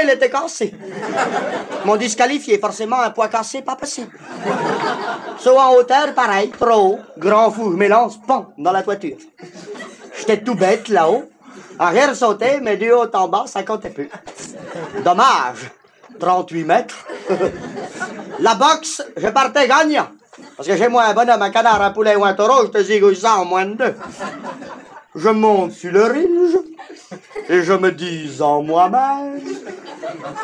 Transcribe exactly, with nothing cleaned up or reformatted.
elle était cassée. Mon disqualifié, forcément, un poids cassé, pas possible. Saut en hauteur, pareil, trop haut. Grand fou, je m'élance, pom, dans la toiture. J'étais tout bête là-haut. Arrière sauté, mais du haut en bas, ça comptait plus. Dommage. trente-huit mètres. La boxe, je partais gagnant. Parce que j'ai moi un bonhomme, un canard, un poulet ou un taureau, je te zigouille ça en moins de deux. Je monte sur le ringe et je me dis en moi-même...